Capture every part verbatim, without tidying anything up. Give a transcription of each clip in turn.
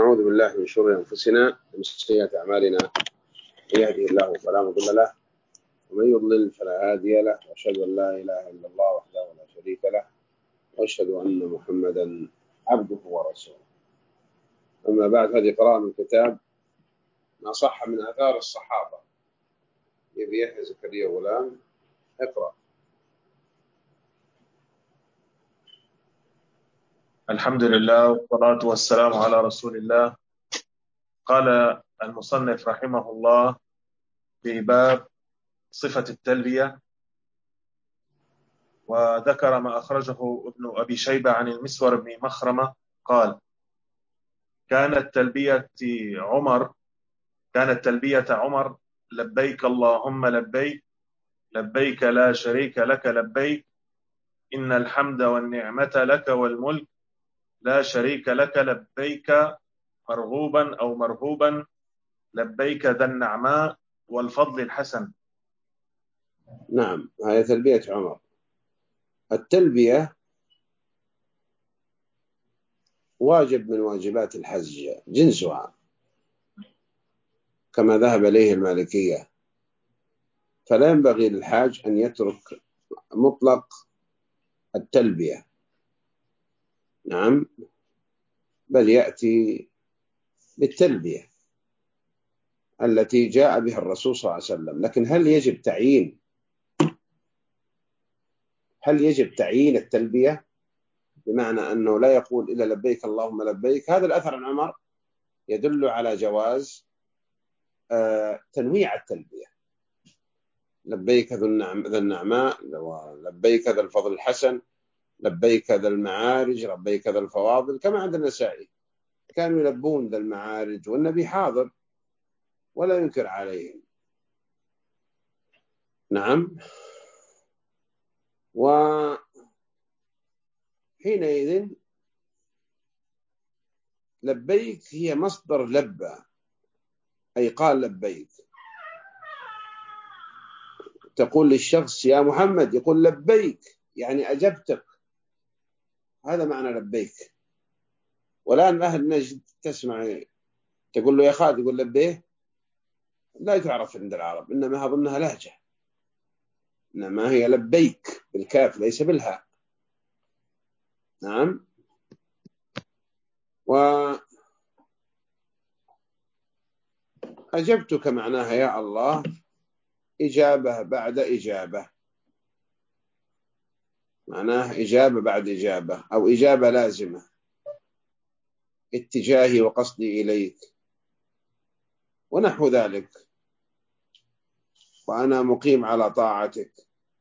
ونعوذ بالله من شرور أنفسنا ومن سيئات أعمالنا. من يهده الله فلا مضل له ومن يضلل فلا هادي له، وأشهد أن لا إله إلا الله وحده لا شريك له، وأشهد أن محمدا عبده ورسوله. أما بعد، هذه قراءة من كتاب ما صح من آثار الصحابة لأبي يحيى زكريا غلام. اقرأ. الحمد لله والصلاة والسلام على رسول الله. قال المصنف رحمه الله في باب صفة التلبية، وذكر ما أخرجه ابن أبي شيبة عن المسور بن مخرمة قال: كانت تلبية عمر كانت تلبية عمر لبيك اللهم لبيك، لبيك لا شريك لك لبيك، إن الحمد والنعمة لك والملك لا شريك لك لبيك، مرغوبا أو مرهوبا، لبيك ذا النعماء والفضل الحسن. نعم، هذه تلبية عمر. التلبية واجب من واجبات الحج جنسها كما ذهب إليه المالكية، فلا ينبغي للحاج أن يترك مطلق التلبية، نعم، بل يأتي بالتلبية التي جاء بها الرسول صلى الله عليه وسلم. لكن هل يجب تعيين هل يجب تعيين التلبية بمعنى أنه لا يقول إلا لبيك اللهم لبيك؟ هذا الأثر عن عمر يدل على جواز تنويع التلبية، لبيك ذا النعماء، لبيك ذا الفضل الحسن، لبيك ذا المعارج، لبيك ذا الفواضل، كما عند النسائي كانوا يلبون ذا المعارج والنبي حاضر ولا ينكر عليهم. نعم، وحينئذ لبيك هي مصدر لبى، أي قال لبيك. تقول للشخص يا محمد، يقول لبيك يعني أجبتك، هذا معنى لبيك. والآن أهل نجد تسمع تقول له يا خالد، يقول لبيه، لا تعرف عند العرب، إنما أظنها لهجة، إنما هي لبيك بالكاف ليس بالهاء. نعم، وأجبتك معناها يا الله إجابة بعد إجابة، معناه إجابة بعد إجابة، أو إجابة لازمة، اتجاهي وقصدي إليك ونحو ذلك، وأنا مقيم على طاعتك.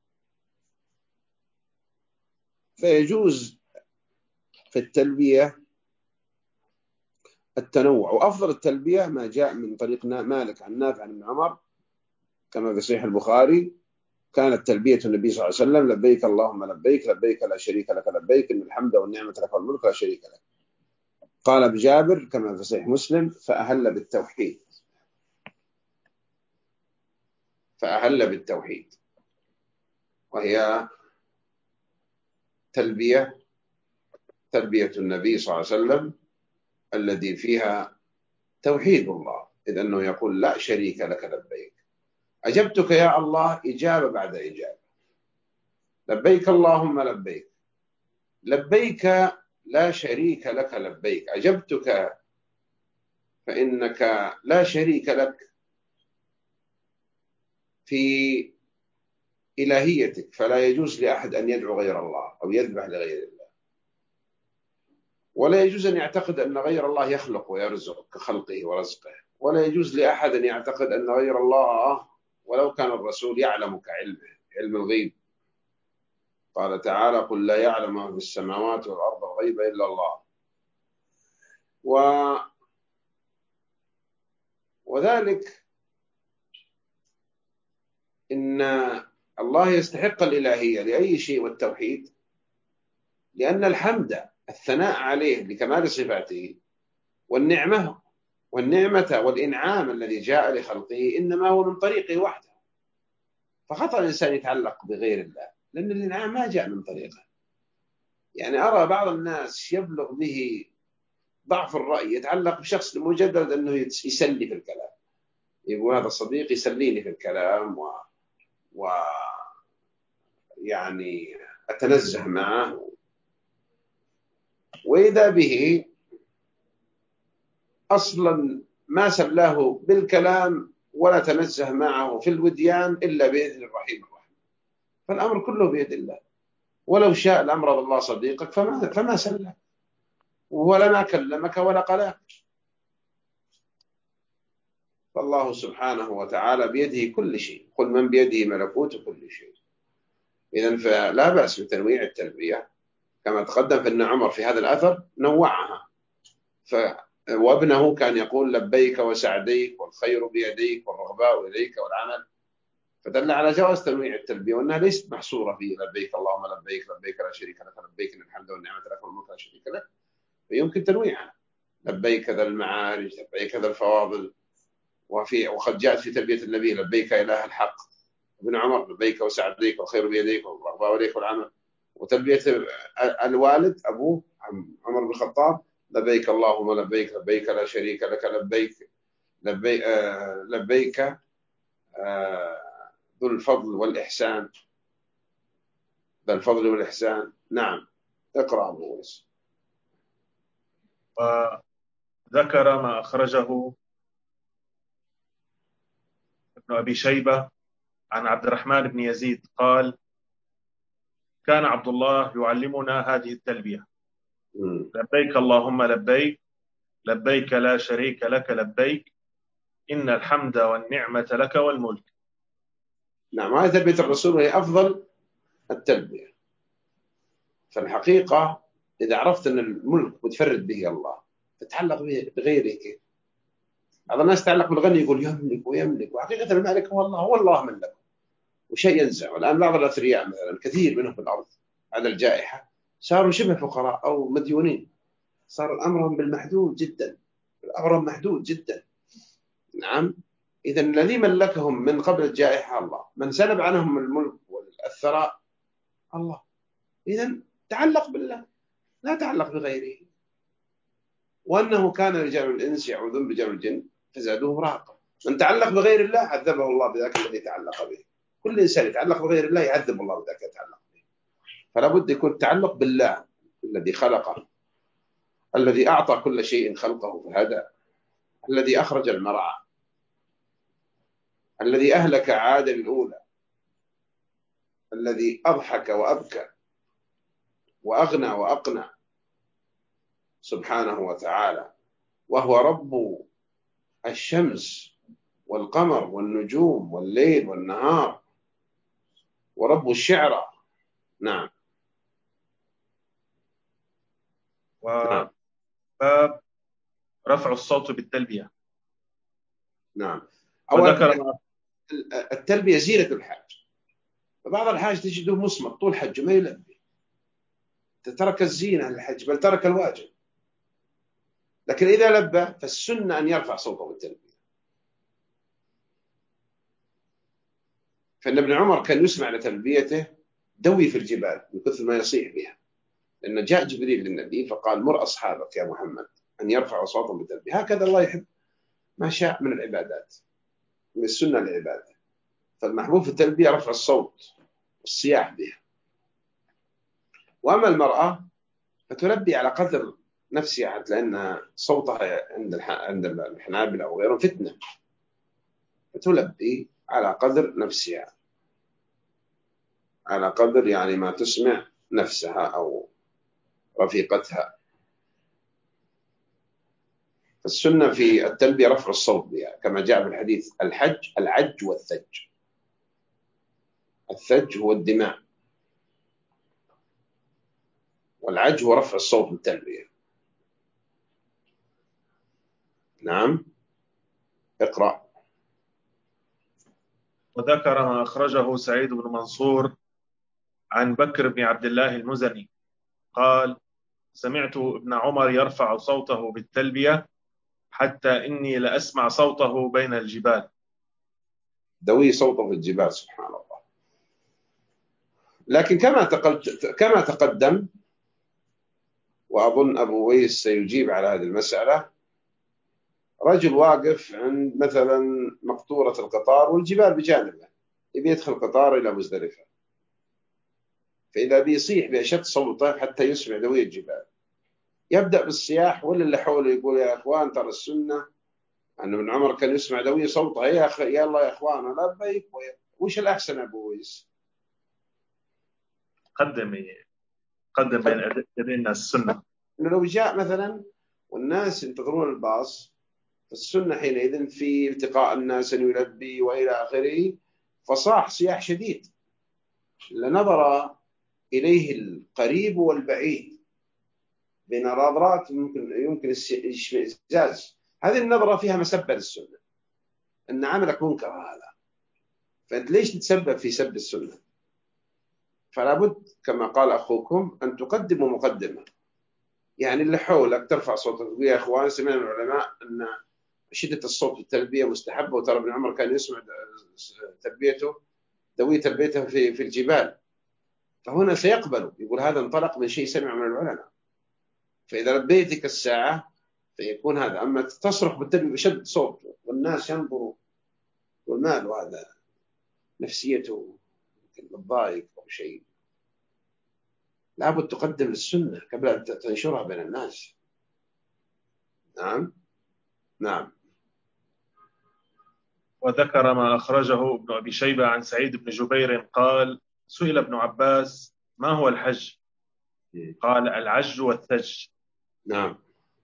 فيجوز في التلبية التنوع، وأفضل التلبية ما جاء من طريق مالك عن نافع عن ابن عمر كما في صحيح البخاري: كانت تلبية النبي صلى الله عليه وسلم لبيك اللهم لبيك، لبيك لا شريك لك لبيك، إن الحمد والنعمة لك والملك لا شريك لك. قال ابن جابر كما في صحيح مسلم: فأهل بالتوحيد فأهل بالتوحيد وهي تلبية تلبية النبي صلى الله عليه وسلم الذي فيها توحيد الله، إذ أنه يقول لا شريك لك لبيك، أجبتك يا الله إجابة بعد إجابة، لبيك اللهم لبيك، لبيك لا شريك لك لبيك، أجبتك فإنك لا شريك لك في إلهيتك، فلا يجوز لأحد أن يدعو غير الله أو يذبح لغير الله، ولا يجوز أن يعتقد أن غير الله يخلق ويرزق كخلقه ورزقه، ولا يجوز لأحد أن يعتقد أن غير الله ولو كان الرسول يعلم كعلمه علم الغيب. قال تعالى: قل لا يعلم من في السماوات والأرض الغيب إلا الله. و... وذلك إن الله يستحق الإلهية لأي شيء والتوحيد، لأن الحمد الثناء عليه لكمال صفاته، والنعمة والنعمة والإنعام الذي جاء لخلقه إنما هو من طريقه وحده، فخطأ الإنسان يتعلق بغير الله، لأن الإنعام ما جاء من طريقه. يعني أرى بعض الناس يبلغ به ضعف الرأي يتعلق بشخص مجرد أنه يسلي في الكلام، يقول هذا صديق يسليني في الكلام و, و... يعني أتنزه معه، وإذا به أصلا ما سلاه بالكلام ولا تنزه معه في الوديان إلا بإذن الرحيم الرحيم. فالأمر كله بيد الله، ولو شاء لأمرض الله صديقك فما, فما سلى ولا ما كلمك ولا قلاك. فالله سبحانه وتعالى بيده كل شيء، قل من بيده ملكوت كل شيء. إذن فلا بأس بتنويع التلبية كما تقدم، فإن عمر في هذا الأثر نوعها، ف وابنه كان يقول لبيك وسعديك والخير بيديك والرغباء إليك والعمل، فدل على جواز تنويع التلبية وأنها ليست محصورة في لبيك اللهم لبيك لبيك لا شريك لك لبيك إن الحمد والنعمة لك والملك لا شريك لك، فيمكن تنويعها لبيك ذا المعارج لبيك ذا الفواضل. وفي وقد جاءت في تلبية النبي لبيك إله الحق، ابن عمر لبيك وسعديك والخير بيديك والرغباء إليك والعمل. وتلبية الوالد أبوه عمر بن الخطاب لبيك اللهم لبيك لبيك لا شريك لك لبيك لبيك, آه لبيك آه ذو الفضل والإحسان ذو الفضل والإحسان. نعم اقرأ أبو ويس. وذكر ما أخرجه ابن أبي شيبة عن عبد الرحمن بن يزيد قال كان عبد الله يعلمنا هذه التلبية: م. لبيك اللهم لبيك لبيك لا شريك لك لبيك إن الحمد والنعمة لك والملك. نعم، هذه تلبية الرسول وهي أفضل التلبية. فالحقيقة إذا عرفت أن الملك متفرد به الله تتعلق بغيره كيف؟ بعض الناس تعلق بالغني يقول يملك ويملك، وحقيقة المالك هو الله، هو الله ملك وشيء ينزع. الآن بعض الأثرياء مثلا كثير منهم في الأرض على الجائحة صاروا شبه فقراء أو مديونين، صار أمرهم بالمحدود جدا، أمرهم محدود جدا. نعم، إذا الذي ملكهم من قبل الجائحة الله، من سلب عنهم الملك والثراء الله. إذا تعلق بالله لا تعلق بغيره. وأنه كان رجال الإنس يعوذون برجال الجن فزادوهم رهقا. من تعلق بغير الله عذبه الله بذاك الذي تعلق به. كل إنسان يتعلق بغير الله يعذب الله بذاك يتعلق به. فلا بد يكون تعلق بالله الذي خلقه، الذي أعطى كل شيء خلقه فهدى، الذي أخرج المرعى، الذي أهلك عاد الأولى، الذي أضحك وأبكى وأغنى وأقنى سبحانه وتعالى، وهو رب الشمس والقمر والنجوم والليل والنهار ورب الشعرى. نعم. وباب رفع الصوت بالتلبية. نعم. وذكر التلبية زينة الحاج، فبعض الحاج تجده مصمت طول حجه ما يلبي، ترك الزينة للحج بل ترك الواجب. لكن إذا لبى فالسنة أن يرفع صوته بالتلبية. فإن ابن عمر كان يسمع لتلبيته دوي في الجبال من كثر ما يصيح بها، لأن جاء جبريل للنبي فقال مر أصحابك يا محمد أن يرفعوا صوتهم بالتلبية. هكذا الله يحب ما شاء من العبادات، من السنة للعبادة. فالمحبوب في التلبية رفع الصوت والصياح بها. وأما المرأة فتلبي على قدر نفسها، لأن صوتها عند عند الحنابلة أو غيرهم فتنة، فتلبي على قدر نفسها، على قدر يعني ما تسمع نفسها أو رفيقتها. فالسنة في التلبية رفع الصوت بها كما جاء في الحديث: الحج العج والثج. الثج هو الدماء، والعج هو رفع الصوت بالتلبية. نعم اقرأ. وذكر ما أخرجه سعيد بن منصور عن بكر بن عبد الله المزني قال سمعت ابن عمر يرفع صوته بالتلبية حتى إني لأسمع صوته بين الجبال. دوي صوته في الجبال سبحان الله. لكن كما كما تقدم وأظن أبو ويس سيجيب على هذه المسألة. رجل واقف عند مثلا مقطورة القطار والجبال بجانبه، يبي يدخل قطار إلى مزدلفة، فإذا بيصيح بأشد صوته حتى يسمع دوي الجبال، يبدأ بالصياح، ولا اللي حوله يقول يا إخوان ترى السنة أن ابن عمر كان يسمع دوي صوته، يا أخي يلا يا إخوان لبيك. وش الأحسن أبو ويس؟ قدم قدم بين يدي الناس السنة. إنه لو جاء مثلا والناس ينتظرون الباص، السنة حينئذ في التقاء الناس أن يلبي وإلى آخره، فصاح صياح شديد لنظر إليه القريب والبعيد بنظرات ممكن يمكن الاشمئزاز. هذه النظرة فيها مسبة للسنة، أن عملك منكر هذا، فأنت ليش تتسبب في سب السنة؟ فلا بد كما قال أخوكم أن تقدموا مقدمة، يعني اللي حولك ترفع صوتك يا إخوان سمعنا من العلماء أن شدة الصوت في التلبية مستحبة، وترى ابن عمر كان يسمع تلبيته دوي تلبيته في في الجبال، فهنا سيقبل، يقول هذا انطلق من شيء سمع من العلماء، فإذا لبيتك الساعة فيكون هذا. أما تصرخ بالتلبية بشد صوت والناس ينظروا والمال، وهذا نفسيته متضايق أو شيء، لابد تقدم السنة قبل أن تنشرها بين الناس. نعم نعم. وذكر ما أخرجه ابن أبي شيبة عن سعيد بن جبير قال سئل ابن عباس ما هو الحج؟ قال العج والثج. نعم.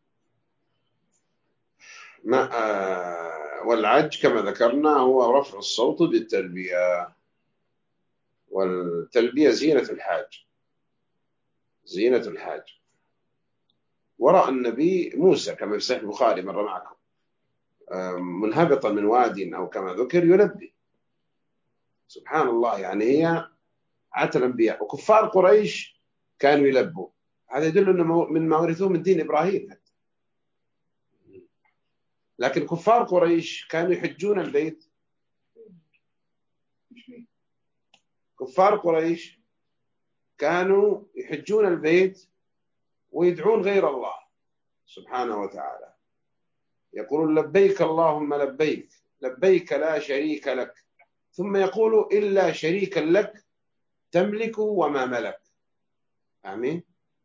ما آه والعج كما ذكرنا هو رفع الصوت بالتلبية، والتلبية زينة الحاج، زينة الحاج. ورأى النبي موسى كما في صحيح البخاري مر معكم منهبطا من واد أو كما ذكر يلبي، سبحان الله. يعني هي عادة الأنبياء، وكفار قريش كانوا يلبوا، هذا يدل أنه من ما ورثوه من دين إبراهيم. لكن كفار قريش كانوا يحجون البيت، كفار قريش كانوا يحجون البيت ويدعون غير الله سبحانه وتعالى، يقولون لبيك اللهم لبيك لبيك لا شريك لك، ثم يقولوا إلا شريكا لك تملك وما ملك. آمين.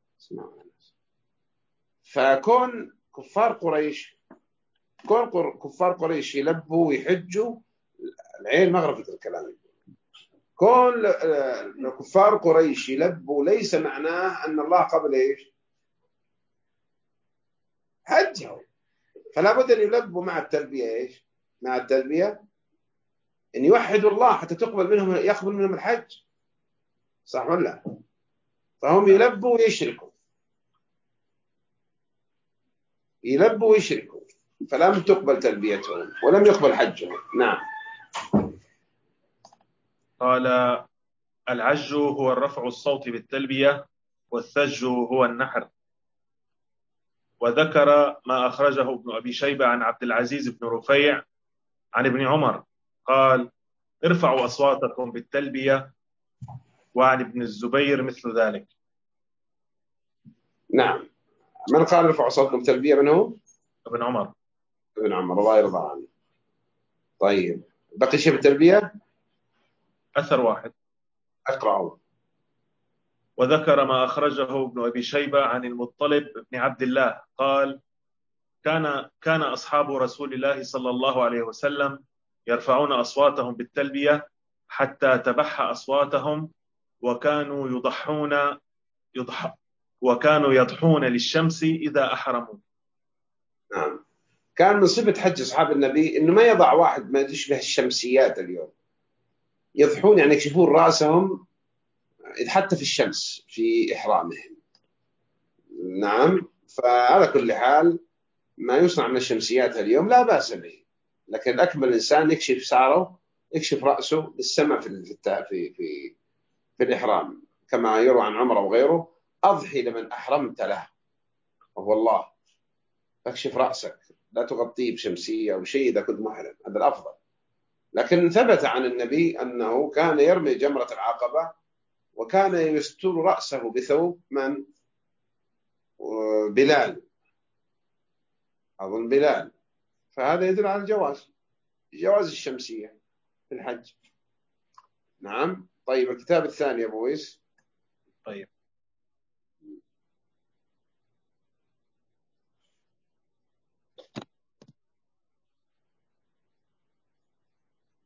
فكون كفار قريش كون كفار قريش يلبوا ويحجوا، العين مغرفة الكلام، كون كفار قريش يلبوا ليس معناه أن الله قبل إيش حجه، فلا بد أن يلبوا مع التلبية إيش مع التلبية أن يوحدوا الله حتى تقبل منهم يقبل منهم الحج، صح ولا؟ فهم يلبوا ويشركوا يلبوا ويشركوا، فلم تقبل تلبيتهم ولم يقبل حجهم. نعم. قال العج هو الرفع الصوت بالتلبية، والثج هو النحر. وذكر ما أخرجه ابن أبي شيبة عن عبد العزيز بن رفيع عن ابن عمر قال ارفعوا أصواتكم بالتلبية، وعن ابن الزبير مثل ذلك. نعم. من قال ارفعوا أصواتكم بالتلبية؟ من هو؟ ابن عمر. ابن عمر الله يرضى عنه. طيب بقي شيء بالتلبية؟ أثر واحد أقرأه. وذكر ما أخرجه ابن أبي شيبة عن المطلب بن عبد الله قال كان كان أصحاب رسول الله صلى الله عليه وسلم يرفعون أصواتهم بالتلبية حتى تبح أصواتهم، وكانوا يضحون يضح وكانوا يضحون للشمس إذا أحرموا. نعم. كان من صفة حج أصحاب النبي إنه ما يضع واحد ما يشبه الشمسيات اليوم، يضحون يعني يكشفون رأسهم حتى في الشمس في إحرامهم. نعم. فعلى كل حال ما يصنع من الشمسيات اليوم لا بأس به، لكن أكمل الإنسان يكشف سعره يكشف رأسه للسماء في في في في الإحرام، كما يروى عن عمر وغيره أضحي لمن أحرمت له وهو الله، اكشف رأسك لا تغطيه بشمسية أو شيء إذا كنت محرم، هذا الأفضل. لكن ثبت عن النبي أنه كان يرمي جمرة العقبة وكان يستر رأسه بثوب من وبلال، أظن بلال، فهذا يدل على الجواز، جواز الشمسية في الحج. نعم. طيب الكتاب الثاني يا أبو ويس. طيب